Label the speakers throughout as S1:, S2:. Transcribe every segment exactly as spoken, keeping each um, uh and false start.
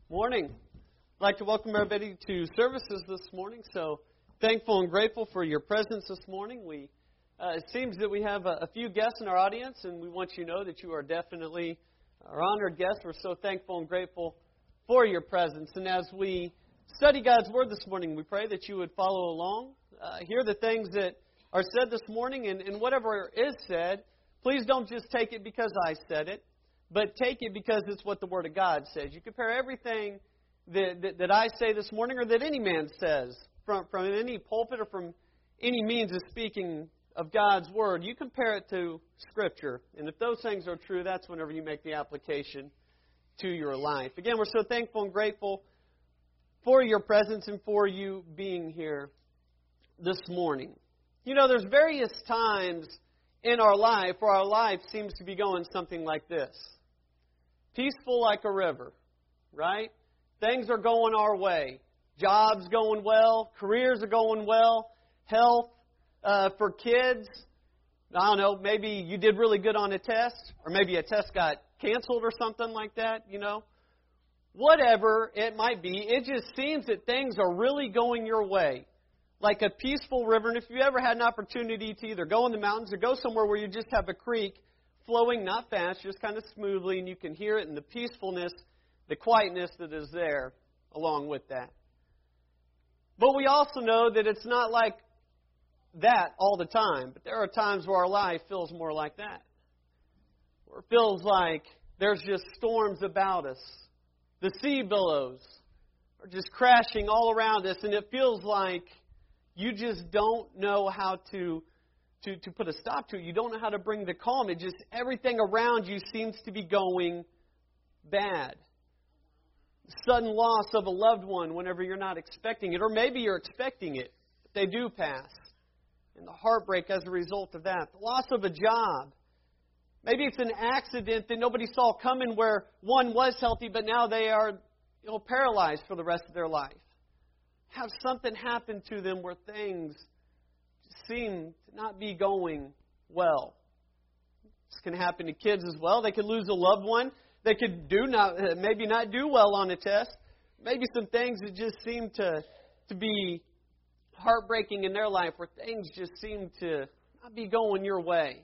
S1: Morning. I'd like to welcome everybody to services this morning. So thankful and grateful for your presence this morning. We uh, it seems that we have a, a few guests in our audience, and we want you to know that you are definitely our honored guests. We're so thankful and grateful for your presence. And as we study God's Word this morning, we pray that you would follow along, uh, hear the things that are said this morning, and, and whatever is said, please don't just take it because I said it, but take it because it's what the Word of God says. You compare everything that, that, that I say this morning or that any man says from, from any pulpit or from any means of speaking of God's Word. You compare it to Scripture. And if those things are true, that's whenever you make the application to your life. Again, we're so thankful and grateful for your presence and for you being here this morning. You know, there's various times in our life where our life seems to be going something like this. Peaceful like a river, right? Things are going our way. Jobs going well. Careers are going well. Health uh, for kids. I don't know, maybe you did really good on a test. Or maybe a test got canceled or something like that, you know. Whatever it might be, it just seems that things are really going your way. Like a peaceful river. And if you ever had an opportunity to either go in the mountains or go somewhere where you just have a creek flowing not fast, just kind of smoothly, and you can hear it in the peacefulness, the quietness that is there along with that. But we also know that it's not like that all the time. But there are times where our life feels more like that. Where it feels like there's just storms about us. The sea billows are just crashing all around us, and it feels like you just don't know how to, to, to put a stop to it. You don't know how to bring the calm. It just, everything around you seems to be going bad. Sudden loss of a loved one whenever you're not expecting it. Or maybe you're expecting it, but they do pass. And the heartbreak as a result of that. The loss of a job. Maybe it's an accident that nobody saw coming where one was healthy, but now they are, you know, paralyzed for the rest of their life. Have something happen to them where things seem to not be going well. This can happen to kids as well. They could lose a loved one. They could do not maybe not do well on a test. Maybe some things that just seem to, to be heartbreaking in their life where things just seem to not be going your way.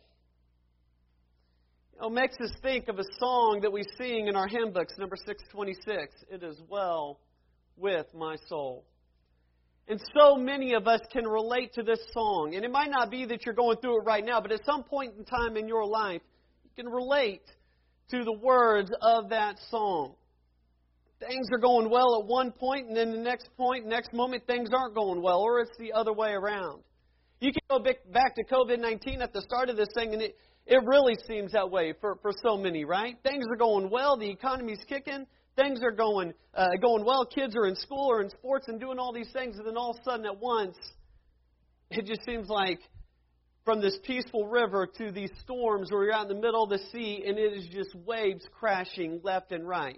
S1: You know, it makes us think of a song that we sing in our hymn books, number six twenty-six. It is well with my soul. And so many of us can relate to this song. And it might not be that you're going through it right now, but at some point in time in your life, you can relate to the words of that song. Things are going well at one point, and then the next point, next moment, things aren't going well, or it's the other way around. You can go back to covid nineteen at the start of this thing, and it, it really seems that way for, for so many, right? Things are going well, the economy's kicking. Things are going uh, going well. Kids are in school or in sports and doing all these things. And then all of a sudden at once, it just seems like from this peaceful river to these storms where you're out in the middle of the sea and it is just waves crashing left and right.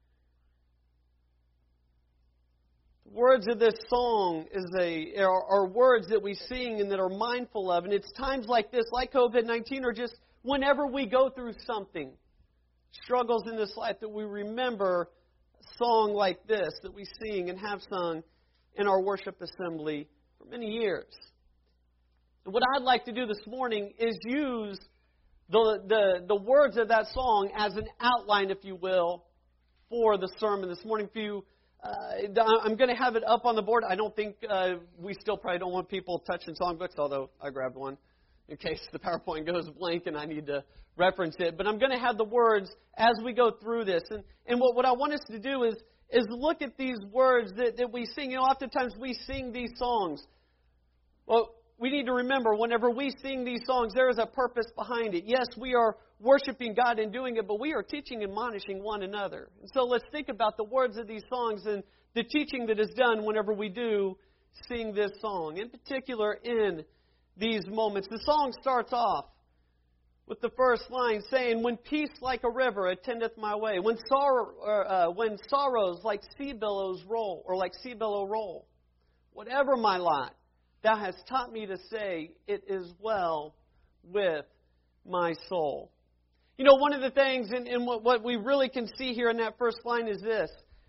S1: The words of this song is a are, are words that we sing and that are mindful of. And it's times like this, like covid nineteen, or just whenever we go through something. Struggles in this life that we remember a song like this that we sing and have sung in our worship assembly for many years. And what I'd like to do this morning is use the, the, the words of that song as an outline, if you will, for the sermon this morning. If you, uh, I'm going to have it up on the board. I don't think uh, we still probably don't want people touching songbooks, although I grabbed one in case the PowerPoint goes blank and I need to reference it. But I'm going to have the words as we go through this. And, and what, what I want us to do is, is look at these words that, that we sing. You know, oftentimes we sing these songs. Well, we need to remember whenever we sing these songs, there is a purpose behind it. Yes, we are worshiping God and doing it, but we are teaching and admonishing one another. And so let's think about the words of these songs and the teaching that is done whenever we do sing this song. In particular, in these moments. The song starts off with the first line saying, "When peace like a river attendeth my way, when sorrow, uh, when sorrows like sea billows roll, or like sea billow roll, whatever my lot, thou hast taught me to say, it is well with my soul." You know, one of the things, and, and what, what we really can see here in that first line is this,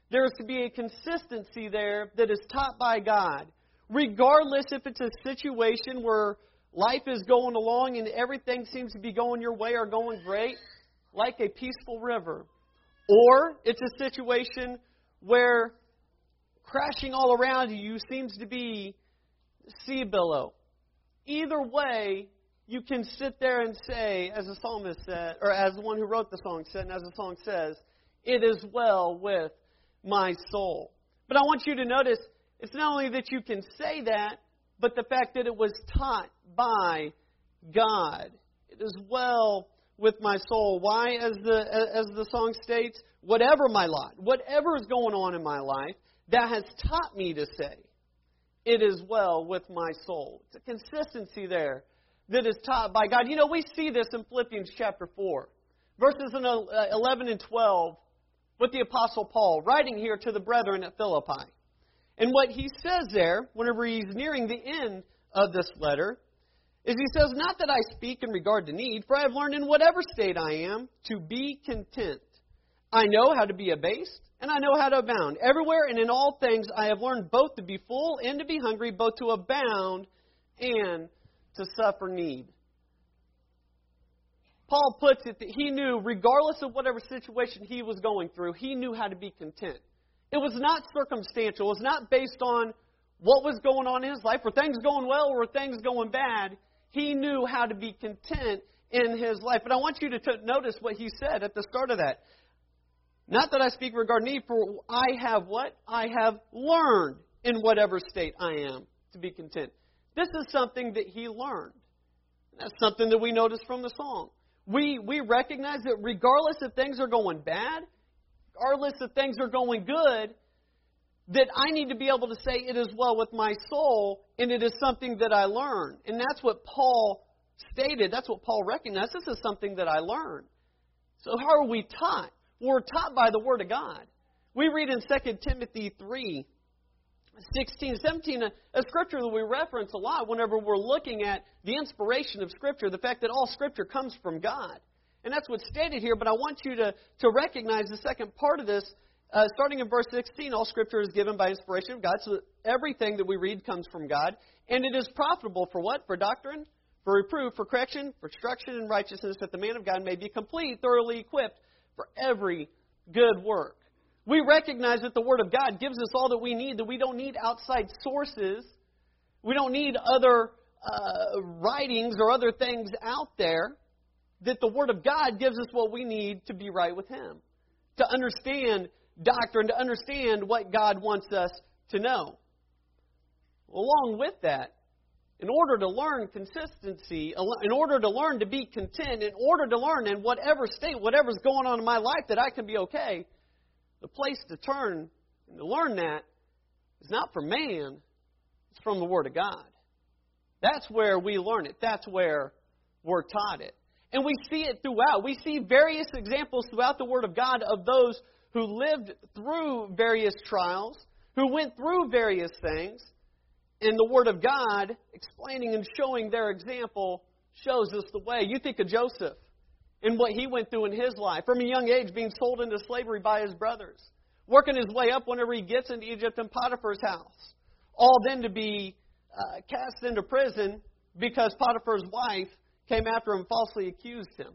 S1: there is to be a consistency there that is taught by God. Regardless if it's a situation where life is going along and everything seems to be going your way or going great, like a peaceful river. Or it's a situation where crashing all around you seems to be sea billow. Either way, you can sit there and say, as the psalmist said, or as the one who wrote the song said, and as the song says, it is well with my soul. But I want you to notice, it's not only that you can say that, but the fact that it was taught by God. It is well with my soul. Why? As the as the song states, whatever my lot, whatever is going on in my life, that has taught me to say, it is well with my soul. It's a consistency there that is taught by God. You know, we see this in Philippians chapter four, verses eleven and twelve, with the Apostle Paul, writing here to the brethren at Philippi. And what he says there, whenever he's nearing the end of this letter, is he says, not that I speak in regard to need, for I have learned in whatever state I am to be content. I know how to be abased, and I know how to abound. Everywhere and in all things I have learned both to be full and to be hungry, both to abound and to suffer need. Paul puts it that he knew, regardless of whatever situation he was going through, he knew how to be content. It was not circumstantial. It was not based on what was going on in his life. Were things going well or were things going bad? He knew how to be content in his life. But I want you to t- notice what he said at the start of that. Not that I speak regarding need, for I have what? I have learned in whatever state I am to be content. This is something that he learned. That's something that we notice from the song. We, we recognize that regardless if things are going bad, regardless if things are going good, that I need to be able to say it is well with my soul, and it is something that I learned. And that's what Paul stated. That's what Paul recognized. This is something that I learned. So how are we taught? We're taught by the Word of God. We read in Second Timothy three, sixteen, seventeen, a, a scripture that we reference a lot whenever we're looking at the inspiration of Scripture, the fact that all Scripture comes from God. And that's what's stated here, but I want you to, to recognize the second part of this. Uh, starting in verse sixteen, all Scripture is given by inspiration of God, so that everything that we read comes from God. And it is profitable for what? For doctrine, for reproof, for correction, for instruction in righteousness, that the man of God may be complete, thoroughly equipped for every good work. We recognize that the Word of God gives us all that we need, that we don't need outside sources. We don't need other uh, writings or other things out there. That the Word of God gives us what we need to be right with Him. To understand doctrine, to understand what God wants us to know. Along with that, in order to learn consistency, in order to learn to be content, in order to learn in whatever state, whatever's going on in my life, that I can be okay, the place to turn and to learn that is not from man, it's from the Word of God. That's where we learn it. That's where we're taught it. And we see it throughout. We see various examples throughout the Word of God of those who lived through various trials, who went through various things. And the Word of God, explaining and showing their example, shows us the way. You think of Joseph and what he went through in his life. From a young age, being sold into slavery by his brothers. Working his way up whenever he gets into Egypt and Potiphar's house. All then to be uh, cast into prison because Potiphar's wife came after him, falsely accused him.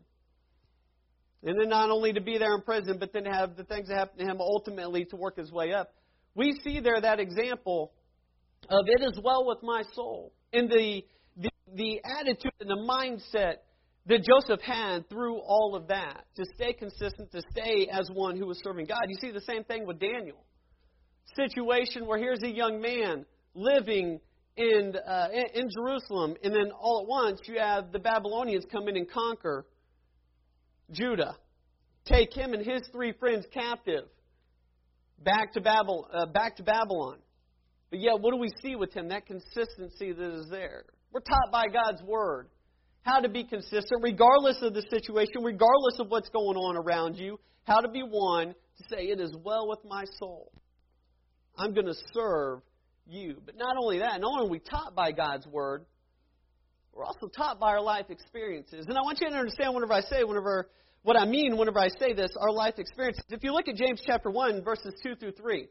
S1: And then not only to be there in prison, but then to have the things that happened to him ultimately to work his way up. We see there that example of it is well with my soul. And the, the, the attitude and the mindset that Joseph had through all of that. To stay consistent, to stay as one who was serving God. You see the same thing with Daniel. Situation where here's a young man living in, uh, in Jerusalem, and then all at once you have the Babylonians come in and conquer Judah. Take him and his three friends captive back to Babel, uh, back to Babylon. But yet, what do we see with him? That consistency that is there. We're taught by God's Word how to be consistent, regardless of the situation, regardless of what's going on around you, how to be one to say, it is well with my soul. I'm going to serve you. But not only that, not only are we taught by God's Word, we're also taught by our life experiences. And I want you to understand whenever I say, whenever what I mean whenever I say this, our life experiences. If you look at James chapter one, verses two through three,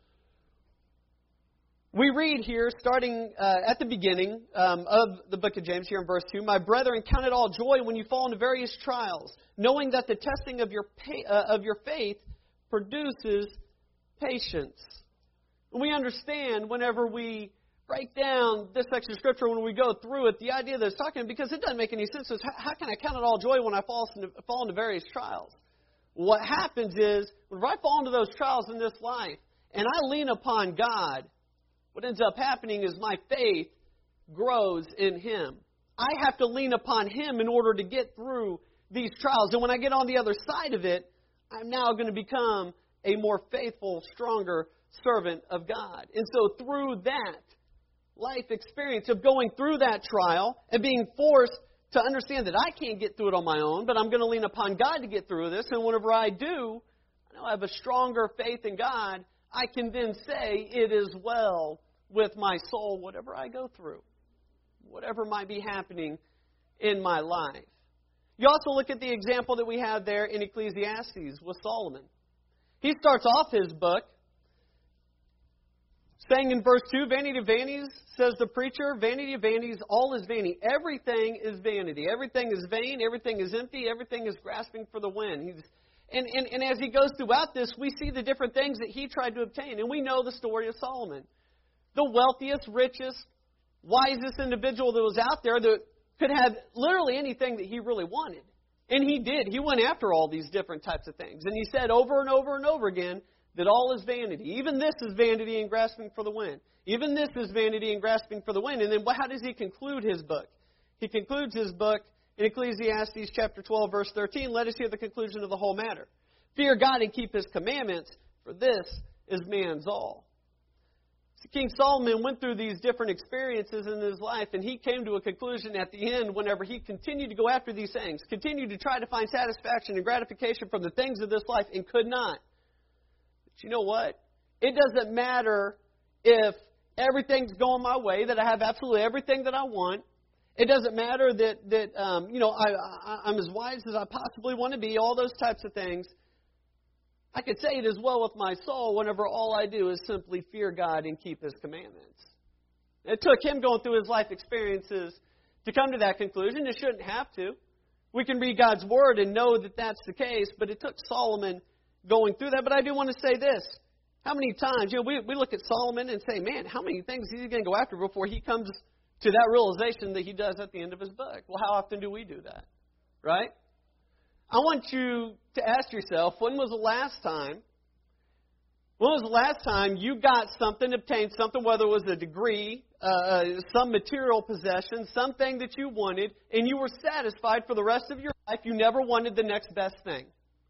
S1: we read here, starting uh, at the beginning um, of the book of James, here in verse two, "My brethren, count it all joy when you fall into various trials, knowing that the testing of your pa- uh, of your faith produces patience." And we understand whenever we break down this section of Scripture, when we go through it, the idea that it's talking, because it doesn't make any sense, is how can I count it all joy when I fall into, fall into various trials? What happens is, when I fall into those trials in this life, and I lean upon God, what ends up happening is my faith grows in Him. I have to lean upon Him in order to get through these trials. And when I get on the other side of it, I'm now going to become a more faithful, stronger servant of God. And so through that life experience of going through that trial and being forced to understand that I can't get through it on my own, but I'm going to lean upon God to get through this. And whenever I do, I know I have a stronger faith in God. I can then say, "It is well with my soul," whatever I go through, whatever might be happening in my life. You also look at the example that we have there in Ecclesiastes with Solomon. He starts off his book saying in verse two, "Vanity of vanities, says the preacher, vanity of vanities, all is vanity." Everything is vanity. Everything is vain. Everything is empty. Everything is grasping for the wind. He's, and, and, and as he goes throughout this, we see the different things that he tried to obtain. And we know the story of Solomon. The wealthiest, richest, wisest individual that was out there that could have literally anything that he really wanted. And he did. He went after all these different types of things. And he said over and over and over again that all is vanity. Even this is vanity and grasping for the wind. Even this is vanity and grasping for the wind. And then how does he conclude his book? He concludes his book in Ecclesiastes chapter twelve, verse thirteen. "Let us hear the conclusion of the whole matter. Fear God and keep His commandments, for this is man's all." So King Solomon went through these different experiences in his life, and he came to a conclusion at the end whenever he continued to go after these things, continued to try to find satisfaction and gratification from the things of this life, and could not. But you know what? It doesn't matter if everything's going my way, that I have absolutely everything that I want. It doesn't matter that, that um, you know, I, I, I'm as wise as I possibly want to be, all those types of things. I could say it as well with my soul whenever all I do is simply fear God and keep His commandments. It took him going through his life experiences to come to that conclusion. It shouldn't have to. We can read God's Word and know that that's the case, but it took Solomon going through that. But I do want to say this. How many times, you know, we, we look at Solomon and say, man, how many things is he going to go after before he comes to that realization that he does at the end of his book? Well, how often do we do that? Right? I want you to ask yourself, when was the last time, when was the last time you got something, obtained something, whether it was a degree, uh, some material possession, something that you wanted, and you were satisfied for the rest of your life, you never wanted the next best thing?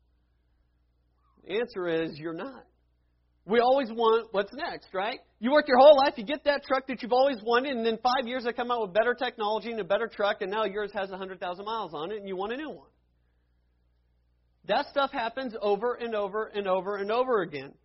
S1: The answer is, you're not. We always want what's next, right? You work your whole life, you get that truck that you've always wanted, and then five years they come out with better technology and a better truck, and now yours has one hundred thousand miles on it, and you want a new one. That stuff happens over and over and over and over again.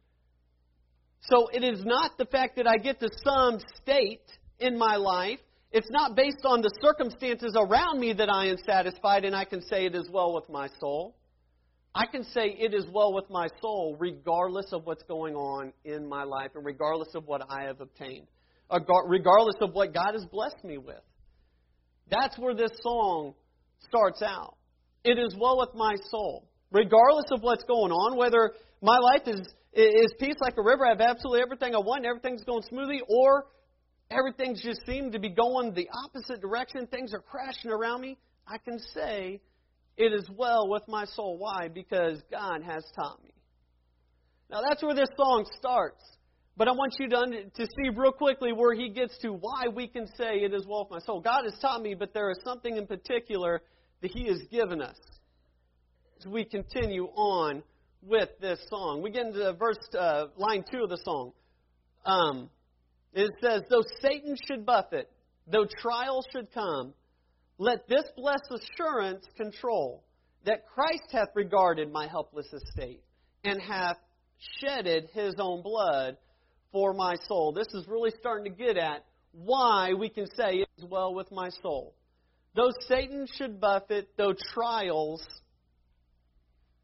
S1: So it is not the fact that I get to some state in my life. It's not based on the circumstances around me that I am satisfied and I can say it is well with my soul. I can say it is well with my soul regardless of what's going on in my life and regardless of what I have obtained, regardless of what God has blessed me with. That's where this song starts out. It is well with my soul. Regardless of what's going on, whether my life is, is peace like a river, I have absolutely everything I want, everything's going smoothly, or everything's just seemed to be going the opposite direction, things are crashing around me, I can say, it is well with my soul. Why? Because God has taught me. Now that's where this song starts. But I want you to, to see real quickly where he gets to why we can say it is well with my soul. God has taught me, but there is something in particular that He has given us. As we continue on with this song, we get into verse uh, line two of the song. Um, it says, "Though Satan should buffet, though trials should come, let this blessed assurance control, that Christ hath regarded my helpless estate, and hath shedded His own blood for my soul." This is really starting to get at why we can say it is well with my soul. Though Satan should buffet, though trials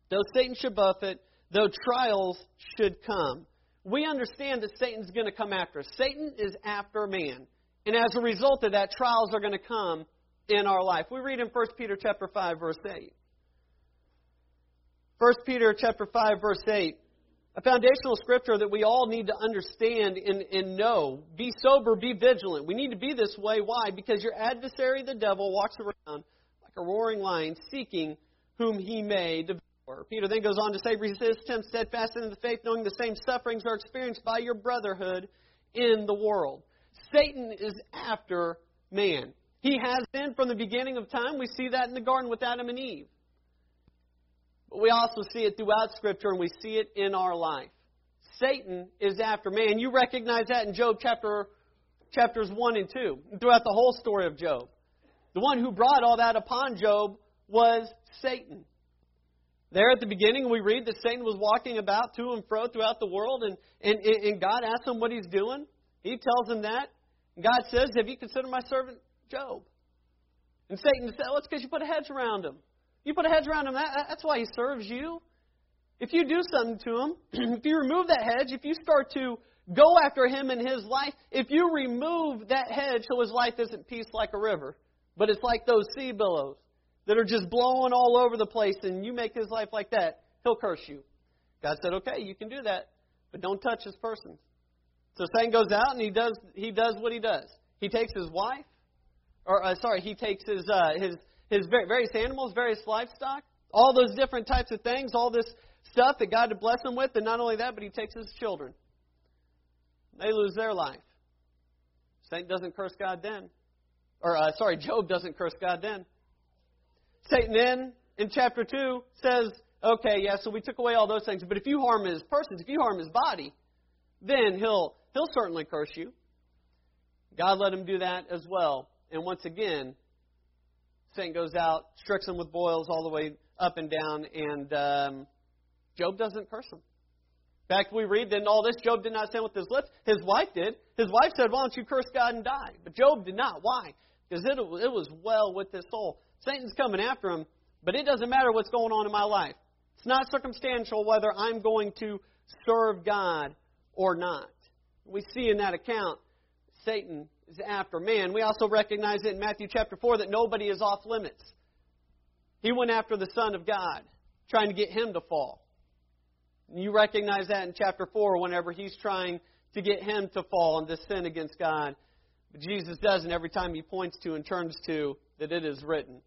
S1: Though Satan should buffet, though trials should come. We understand that Satan's going to come after us. Satan is after man. And as a result of that, trials are going to come in our life. We read in First Peter chapter five, verse eight. First Peter chapter five, verse eight. A foundational scripture that we all need to understand and, and know. Be sober, be vigilant. We need to be this way. Why? Because your adversary, the devil, walks around like a roaring lion, seeking whom he may devour. Peter then goes on to say, resist him steadfast in the faith, knowing the same sufferings are experienced by your brotherhood in the world. Satan is after man. He has been from the beginning of time. We see that in the garden with Adam and Eve. But we also see it throughout Scripture, and we see it in our life. Satan is after man. You recognize that in Job chapter chapters one and two, throughout the whole story of Job. The one who brought all that upon Job was Satan. There at the beginning, we read that Satan was walking about to and fro throughout the world, and, and, and God asks him what he's doing. He tells him that. And God says, have you considered my servant Job? And Satan said, well, it's because you put a hedge around him. You put a hedge around him, that, that's why he serves you. If you do something to him, if you remove that hedge, if you start to go after him in his life, if you remove that hedge so his life isn't peace like a river, but it's like those sea billows that are just blowing all over the place, and you make his life like that, he'll curse you. God said, okay, you can do that, but don't touch this person. So Satan goes out and he does he does what he does. He takes his wife, or uh, sorry, he takes his uh, his his various animals, various livestock, all those different types of things, all this stuff that God had blessed him with, and not only that, but he takes his children. They lose their life. Satan doesn't curse God then, or uh, sorry, Job doesn't curse God then. Satan then, in chapter two, says, okay, yeah, so we took away all those things, but if you harm his persons, if you harm his body, then he'll he'll certainly curse you. God let him do that as well. And once again, Satan goes out, strikes him with boils all the way up and down, and um, Job doesn't curse him. In fact, we read that in all this, Job did not sin with his lips. His wife did. His wife said, why don't you curse God and die? But Job did not. Why? Because it, it was well with his soul. Satan's coming after him, but it doesn't matter what's going on in my life. It's not circumstantial whether I'm going to serve God or not. We see in that account, Satan is after man. We also recognize it in Matthew chapter four that nobody is off limits. He went after the Son of God, trying to get him to fall. And you recognize that in chapter four whenever he's trying to get him to fall and to sin against God. But Jesus doesn't every time he points to and turns to that it is written.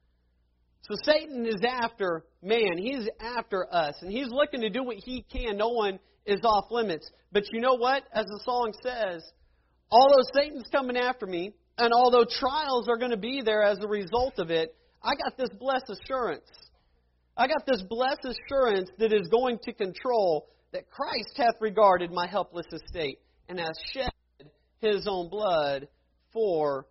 S1: So Satan is after man. He's after us. And he's looking to do what he can. No one is off limits. But you know what? As the song says, although Satan's coming after me, and although trials are going to be there as a result of it, I got this blessed assurance. I got this blessed assurance that is going to control that Christ hath regarded my helpless estate and hath shed his own blood for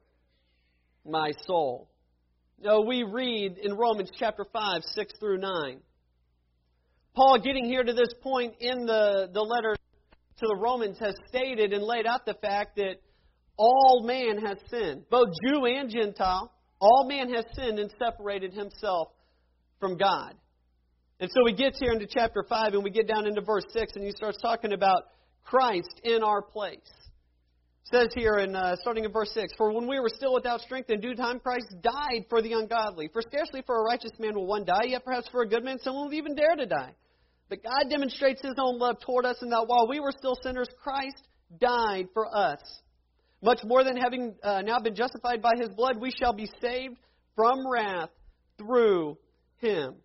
S1: my soul. Now, we read in Romans chapter five, six through nine. Paul, getting here to this point in the, the letter to the Romans, has stated and laid out the fact that all man has sinned, both Jew and Gentile. All man has sinned and separated himself from God. And so he gets here into chapter five, and we get down into verse six, and he starts talking about Christ in our place. It says here, in uh, starting in verse six, for when we were still without strength, in due time Christ died for the ungodly. For scarcely for a righteous man will one die, yet perhaps for a good man someone will even dare to die. But God demonstrates His own love toward us in that while we were still sinners, Christ died for us. Much more than having uh, now been justified by His blood, we shall be saved from wrath through Him.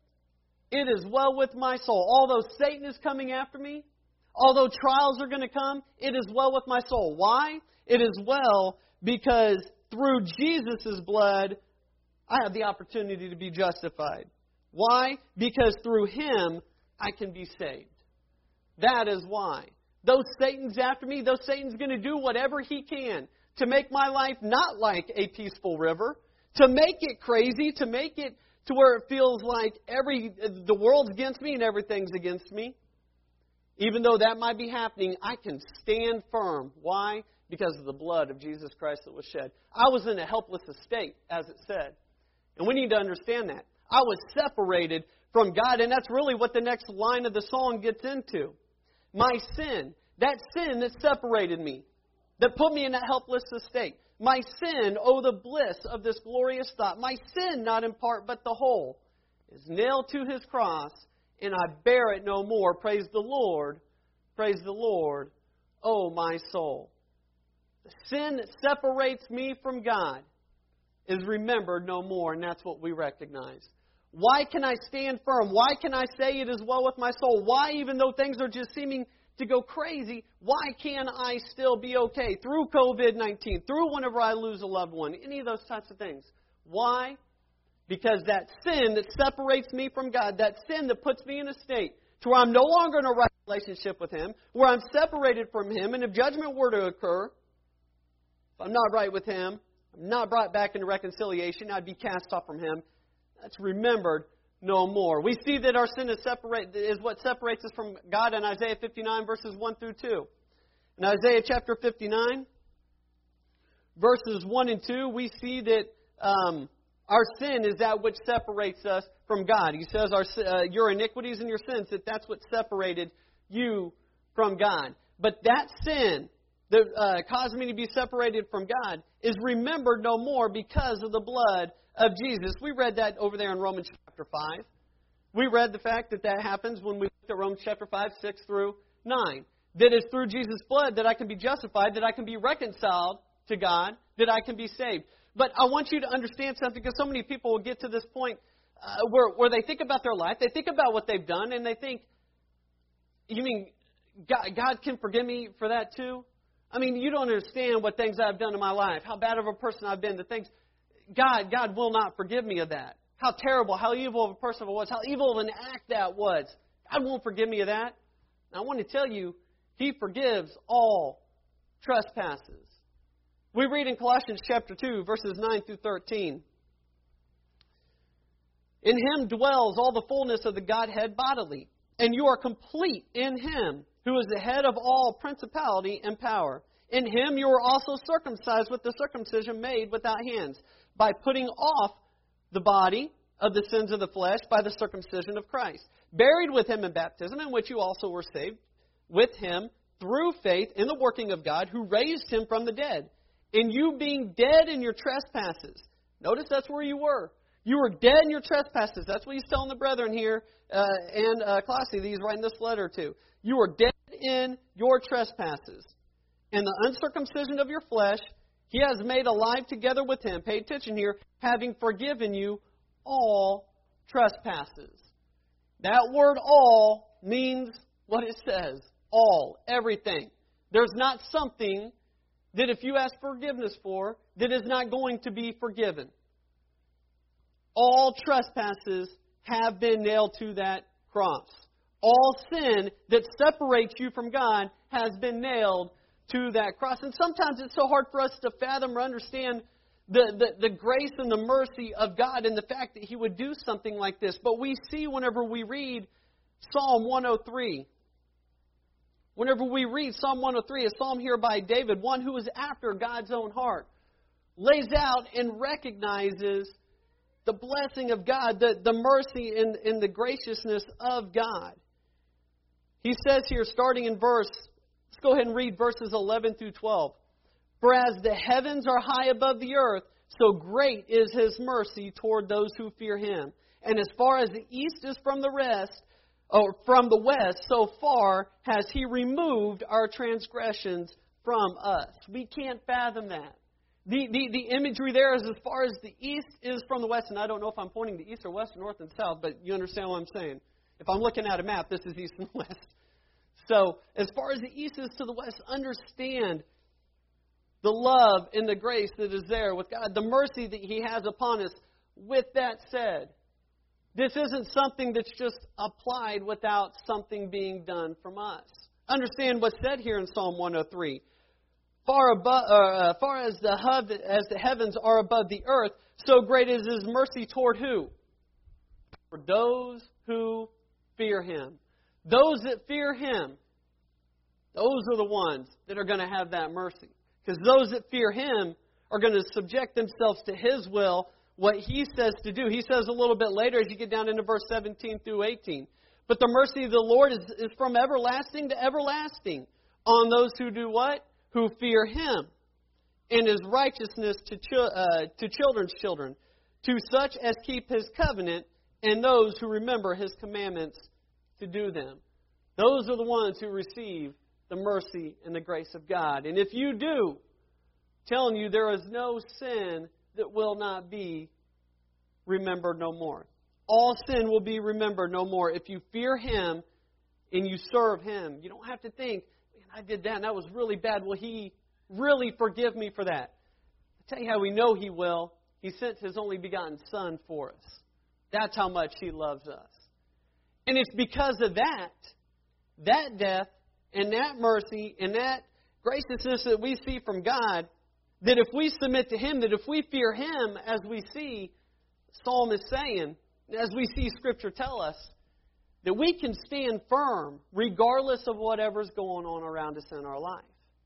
S1: It is well with my soul. Although Satan is coming after me, although trials are going to come, it is well with my soul. Why? It is well because through Jesus' blood, I have the opportunity to be justified. Why? Because through Him, I can be saved. That is why. Though Satan's after me, though Satan's going to do whatever he can to make my life not like a peaceful river, to make it crazy, to make it to where it feels like every the world's against me and everything's against me. Even though that might be happening, I can stand firm. Why? Because of the blood of Jesus Christ that was shed. I was in a helpless estate, as it said. And we need to understand that. I was separated from God. And that's really what the next line of the song gets into. My sin, that sin that separated me, that put me in that helpless state. My sin, oh the bliss of this glorious thought. My sin, not in part but the whole, is nailed to His cross, and I bear it no more. Praise the Lord, praise the Lord, oh my soul. The sin that separates me from God is remembered no more, and that's what we recognize. Why can I stand firm? Why can I say it is well with my soul? Why, even though things are just seeming to go crazy, why can I still be okay through covid nineteen, through whenever I lose a loved one, any of those types of things? Why? Because that sin that separates me from God, that sin that puts me in a state to where I'm no longer in a right relationship with Him, where I'm separated from Him, and if judgment were to occur, if I'm not right with Him, I'm not brought back into reconciliation, I'd be cast off from Him. That's remembered no more. We see that our sin is separate is what separates us from God in Isaiah fifty-nine, verses one through two. In Isaiah chapter fifty-nine, verses one and two, we see that um, our sin is that which separates us from God. He says our uh, your iniquities and your sins, that that's what separated you from God. But that sin that uh, caused me to be separated from God is remembered no more because of the blood of Jesus. We read that over there in Romans chapter five. We read the fact that that happens when we looked at Romans chapter five, six through nine. That it's through Jesus' blood that I can be justified, that I can be reconciled to God, that I can be saved. But I want you to understand something, because so many people will get to this point uh, where, where they think about their life, they think about what they've done, and they think, you mean God, God can forgive me for that too? I mean, you don't understand what things I've done in my life, how bad of a person I've been, the things... God, God will not forgive me of that. How terrible, how evil of a person I was, how evil of an act that was. God won't forgive me of that. And I want to tell you, He forgives all trespasses. We read in Colossians chapter two, verses nine through thirteen. In Him dwells all the fullness of the Godhead bodily, and you are complete in Him, who is the head of all principality and power. In Him you are also circumcised with the circumcision made without hands, by putting off the body of the sins of the flesh by the circumcision of Christ, buried with Him in baptism, in which you also were saved with Him through faith in the working of God, who raised Him from the dead. And you being dead in your trespasses. Notice that's where you were. You were dead in your trespasses. That's what He's telling the brethren here, uh, and uh, Colossae, that He's writing this letter to. You were dead in your trespasses, and the uncircumcision of your flesh He has made alive together with Him. Pay attention here. Having forgiven you all trespasses. That word all means what it says. All. Everything. There's not something that if you ask forgiveness for, that is not going to be forgiven. All trespasses have been nailed to that cross. All sin that separates you from God has been nailed to that cross. And sometimes it's so hard for us to fathom or understand the, the, the grace and the mercy of God and the fact that He would do something like this. But we see whenever we read Psalm one oh three, whenever we read Psalm one oh three, a psalm here by David, one who is after God's own heart, lays out and recognizes the blessing of God, the, the mercy and, and the graciousness of God. He says here, starting in verse, let's go ahead and read verses eleven through twelve. For as the heavens are high above the earth, so great is His mercy toward those who fear Him. And as far as the east is from the rest, or from the west, so far has He removed our transgressions from us. We can't fathom that. The, the, the imagery there is as far as the east is from the west. And I don't know if I'm pointing to east or west, or north and south, but you understand what I'm saying. If I'm looking at a map, this is east and west. So, as far as the east is to the west, understand the love and the grace that is there with God, the mercy that He has upon us. With that said, this isn't something that's just applied without something being done from us. Understand what's said here in Psalm one oh three. Far above, uh, far as the hub, as the heavens are above the earth, so great is His mercy toward who? For those who fear Him. Those that fear Him, those are the ones that are going to have that mercy. Because those that fear Him are going to subject themselves to His will what He says to do. He says a little bit later as you get down into verse seventeen through eighteen. But the mercy of the Lord is, is from everlasting to everlasting on those who do what? Who fear Him. And His righteousness to, ch- uh, to children's children, to such as keep His covenant, and those who remember His commandments to do them. Those are the ones who receive the mercy and the grace of God. And if you do, telling you there is no sin that will not be remembered no more. All sin will be remembered no more. If you fear Him and you serve Him, you don't have to think, man, I did that and that was really bad. Will He really forgive me for that? I'll tell you how we know He will. He sent His only begotten Son for us. That's how much He loves us. And it's because of that, that death and that mercy and that graciousness that we see from God, that if we submit to Him, that if we fear Him, as we see Psalm is saying, as we see Scripture tell us, that we can stand firm regardless of whatever's going on around us in our life.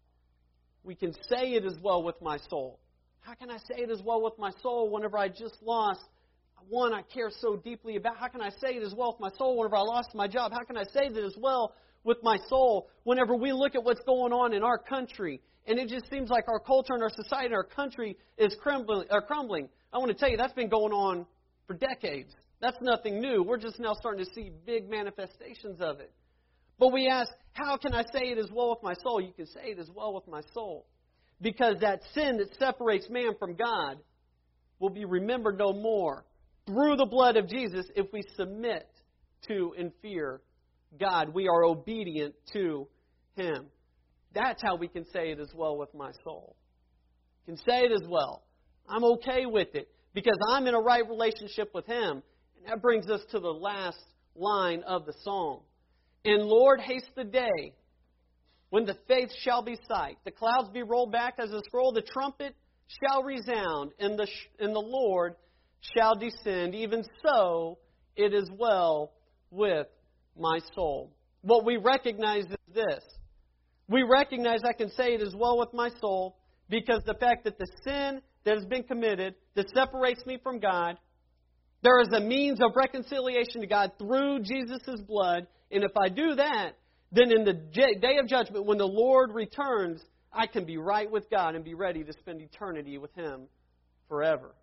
S1: We can say it as well with my soul. How can I say it as well with my soul whenever I just lost one I care so deeply about? How can I say it as well with my soul whenever I lost my job? How can I say that as well with my soul whenever we look at what's going on in our country and it just seems like our culture and our society and our country is crumbling? Or crumbling. I want to tell you, that's been going on for decades. That's nothing new. We're just now starting to see big manifestations of it. But we ask, how can I say it as well with my soul? You can say it as well with my soul. Because that sin that separates man from God will be remembered no more through the blood of Jesus if we submit to and fear God. We are obedient to Him. That's how we can say it as well with my soul. You can say it as well. I'm okay with it because I'm in a right relationship with Him. And that brings us to the last line of the song. And Lord, haste the day when the faith shall be sight, the clouds be rolled back as a scroll, the trumpet shall resound, and the, and the Lord shall descend. Even so, it is well with my soul. What we recognize is this. We recognize I can say it as well with my soul because the fact that the sin that has been committed, that separates me from God, there is a means of reconciliation to God through Jesus' blood. And if I do that, then in the day of judgment, when the Lord returns, I can be right with God and be ready to spend eternity with Him forever.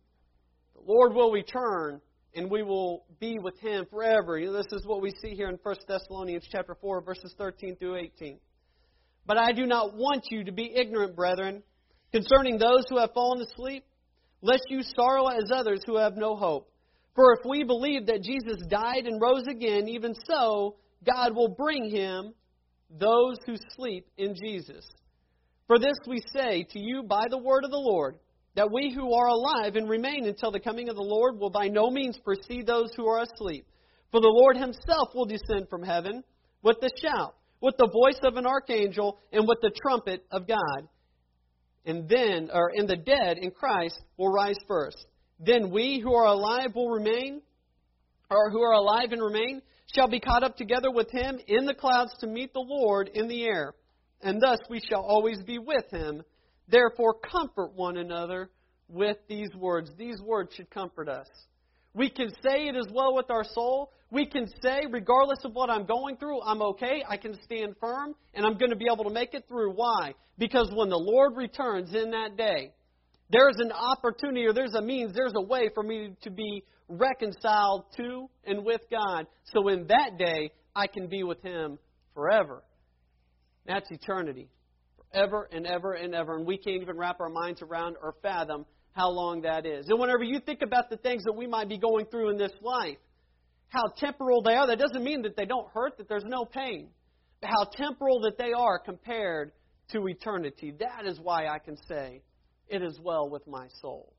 S1: The Lord will return, and we will be with Him forever. You know, this is what we see here in First Thessalonians chapter four, verses thirteen through eighteen. But I do not want you to be ignorant, brethren, concerning those who have fallen asleep, lest you sorrow as others who have no hope. For if we believe that Jesus died and rose again, even so, God will bring Him those who sleep in Jesus. For this we say to you by the word of the Lord, that we who are alive and remain until the coming of the Lord will by no means precede those who are asleep. For the Lord Himself will descend from heaven with a shout, with the voice of an archangel, and with the trumpet of God. And then, or in the dead in Christ will rise first. Then we who are alive will remain, or who are alive and remain, shall be caught up together with Him in the clouds to meet the Lord in the air. And thus we shall always be with Him. Therefore comfort one another with these words. These words should comfort us. We can say it as well with our soul. We can say, regardless of what I'm going through, I'm okay, I can stand firm, and I'm going to be able to make it through. Why? Because when the Lord returns in that day, there's an opportunity, or there's a means, there's a way for me to be reconciled to and with God. So in that day, I can be with Him forever. That's eternity. Forever and ever and ever. And we can't even wrap our minds around or fathom how long that is. And whenever you think about the things that we might be going through in this life, how temporal they are, that doesn't mean that they don't hurt, that there's no pain. But how temporal that they are compared to eternity. That is why I can say, it is well with my soul.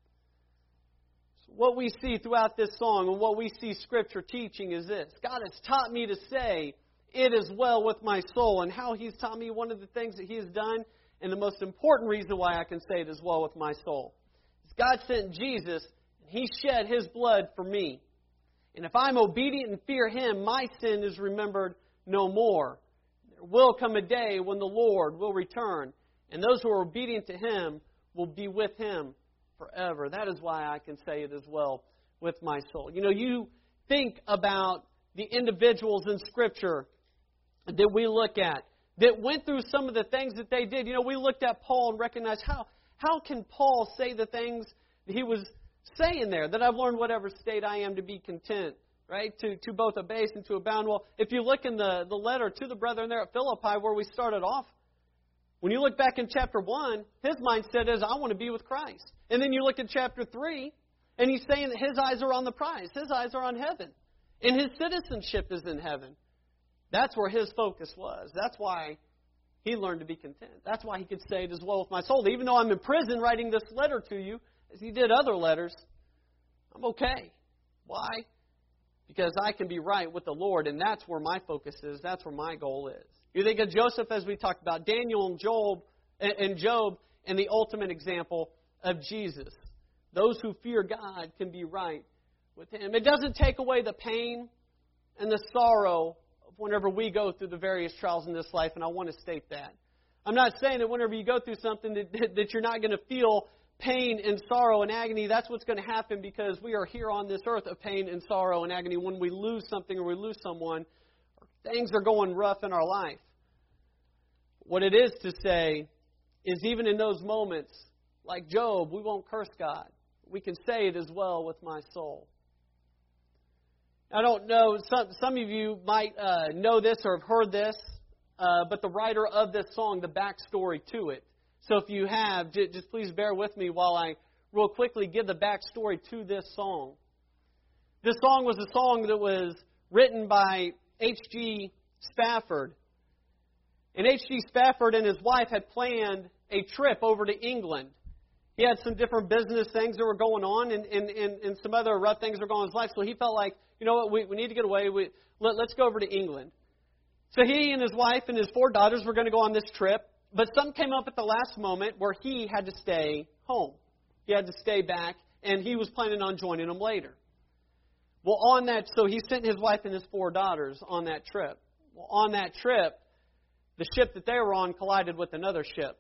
S1: So what we see throughout this song and what we see Scripture teaching is this. God has taught me to say, it is well with my soul. And how He's taught me, one of the things that He has done, and the most important reason why I can say it is well with my soul, is God sent Jesus, and He shed His blood for me. And if I'm obedient and fear Him, my sin is remembered no more. There will come a day when the Lord will return, and those who are obedient to Him will be with Him forever. That is why I can say it as well with my soul. You know, you think about the individuals in Scripture that we look at that went through some of the things that they did. You know, we looked at Paul and recognized how, how can Paul say the things that he was saying there, that I've learned whatever state I am to be content, right? To, to both abase and to abound. Well, if you look in the, the letter to the brethren there at Philippi where we started off, when you look back in chapter one, his mindset is, I want to be with Christ. And then you look at chapter three, and he's saying that his eyes are on the prize. His eyes are on heaven. And his citizenship is in heaven. That's where his focus was. That's why he learned to be content. That's why he could say it as well with my soul. Even though I'm in prison writing this letter to you, as he did other letters, I'm okay. Why? Because I can be right with the Lord, and that's where my focus is. That's where my goal is. You think of Joseph, as we talked about, Daniel and Job, and Job, and the ultimate example of Jesus. Those who fear God can be right with Him. It doesn't take away the pain and the sorrow of whenever we go through the various trials in this life, and I want to state that. I'm not saying that whenever you go through something that, that you're not going to feel pain and sorrow and agony. That's what's going to happen because we are here on this earth of pain and sorrow and agony. When we lose something or we lose someone, things are going rough in our life. What it is to say is even in those moments, like Job, we won't curse God. We can say it as well with my soul. I don't know, some, some of you might uh, know this or have heard this, uh, but the writer of this song, the backstory to it. So if you have, just please bear with me while I real quickly give the backstory to this song. This song was a song that was written by H G Spafford. And H G Spafford and his wife had planned a trip over to England. He had some different business things that were going on, and, and, and, and some other rough things were going on in his life. So he felt like, you know what, we, we need to get away. We, let, let's go over to England. So he and his wife and his four daughters were going to go on this trip. But something came up at the last moment where he had to stay home. He had to stay back, and he was planning on joining them later. Well, on that, so he sent his wife and his four daughters on that trip. Well, on that trip, the ship that they were on collided with another ship,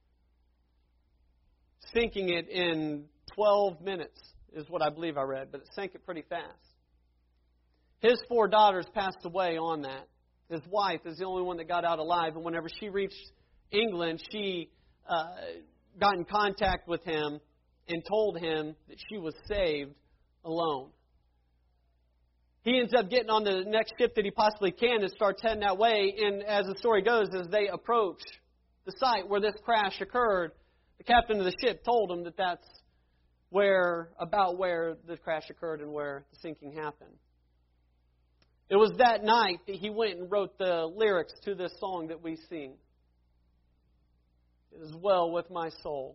S1: sinking it in twelve minutes, is what I believe I read, but it sank it pretty fast. His four daughters passed away on that. His wife is the only one that got out alive, and whenever she reached England, she uh, got in contact with him and told him that she was saved alone. He ends up getting on the next ship that he possibly can and starts heading that way. And as the story goes, as they approach the site where this crash occurred, the captain of the ship told him that that's where, about where the crash occurred and where the sinking happened. It was that night that he went and wrote the lyrics to this song that we sing. It is well with my soul.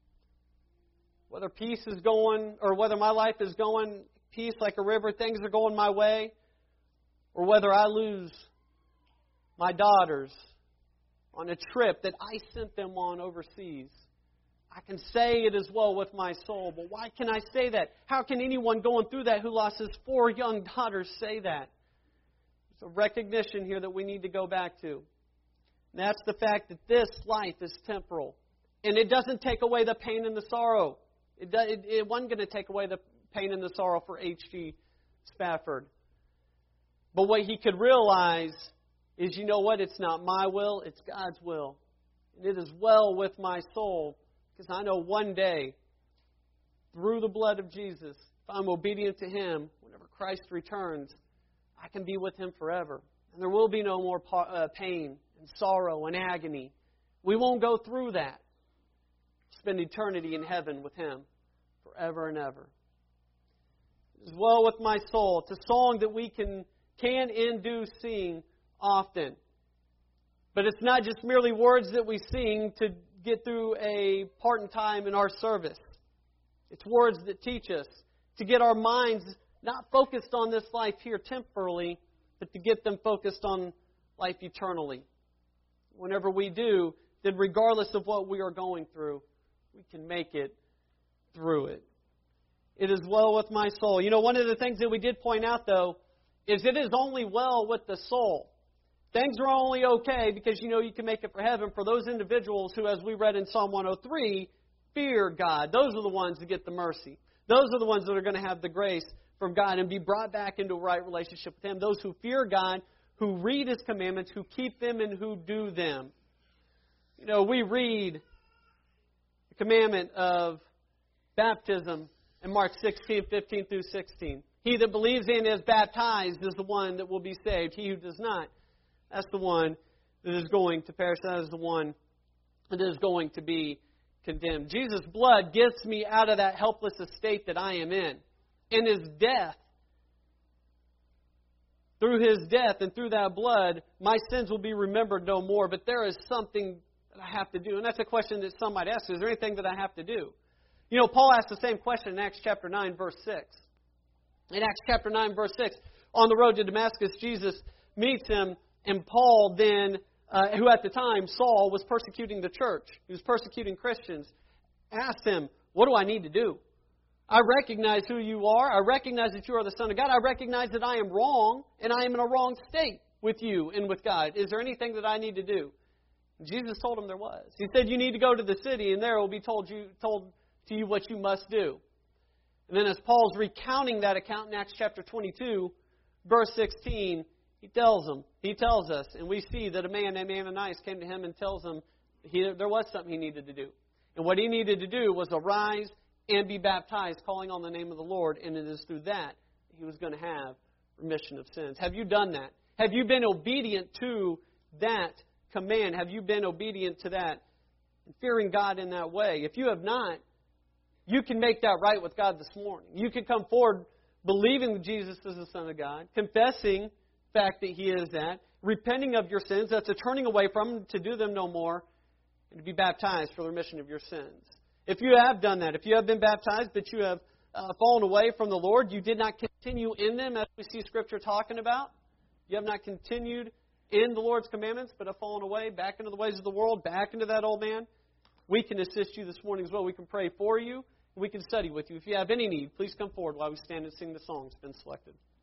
S1: Whether peace is going, or whether my life is going peace like a river, things are going my way, or whether I lose my daughters on a trip that I sent them on overseas, I can say it as well with my soul. But why can I say that? How can anyone going through that who lost his four young daughters say that? There's a recognition here that we need to go back to. And that's the fact that this life is temporal. And it doesn't take away the pain and the sorrow. It, do, it, it wasn't going to take away the pain and the sorrow for H G Spafford. But what he could realize is, you know what? It's not my will, it's God's will. And it is well with my soul, because I know one day, through the blood of Jesus, if I'm obedient to Him, whenever Christ returns, I can be with Him forever. And there will be no more pain and sorrow and agony. We won't go through that. Spend eternity in heaven with Him forever and ever. As well with my soul. It's a song that we can, can and do sing often. But it's not just merely words that we sing to get through a part in time in our service. It's words that teach us to get our minds not focused on this life here temporally, but to get them focused on life eternally. Whenever we do, then regardless of what we are going through, we can make it through it. It is well with my soul. You know, one of the things that we did point out, though, is it is only well with the soul. Things are only okay because, you know, you can make it for heaven for those individuals who, as we read in Psalm one oh three, fear God. Those are the ones that get the mercy. Those are the ones that are going to have the grace from God and be brought back into a right relationship with Him. Those who fear God, who read His commandments, who keep them, and who do them. You know, we read the commandment of baptism in Mark sixteen, fifteen through sixteen. He that believes and is baptized is the one that will be saved. He who does not, that's the one that is going to perish. That is the one that is going to be condemned. Jesus' blood gets me out of that helpless estate that I am in. In His death, through His death and through that blood, my sins will be remembered no more. But there is something that I have to do. And that's a question that some might ask. Is there anything that I have to do? You know, Paul asked the same question in Acts chapter nine, verse six. In Acts chapter nine, verse six, on the road to Damascus, Jesus meets him, and Paul then, uh, who at the time, Saul, was persecuting the church. He was persecuting Christians. Asked him, what do I need to do? I recognize who you are. I recognize that you are the Son of God. I recognize that I am wrong, and I am in a wrong state with you and with God. Is there anything that I need to do? And Jesus told him there was. He said, you need to go to the city, and there will be told you told to you what you must do. And then as Paul's recounting that account in Acts chapter twenty-two, verse sixteen, he tells them, he tells us, and we see that a man named Ananias came to him and tells him he, there was something he needed to do. And what he needed to do was arise and be baptized, calling on the name of the Lord, and it is through that he was going to have remission of sins. Have you done that? Have you been obedient to that command? Have you been obedient to that and fearing God in that way? If you have not, you can make that right with God this morning. You can come forward believing that Jesus is the Son of God, confessing the fact that He is that, repenting of your sins, that's a turning away from them to do them no more, and to be baptized for the remission of your sins. If you have done that, if you have been baptized but you have uh, fallen away from the Lord, you did not continue in them, as we see Scripture talking about, you have not continued in the Lord's commandments but have fallen away back into the ways of the world, back into that old man, we can assist you this morning as well. We can pray for you. We can study with you. If you have any need, please come forward while we stand and sing the songs been selected.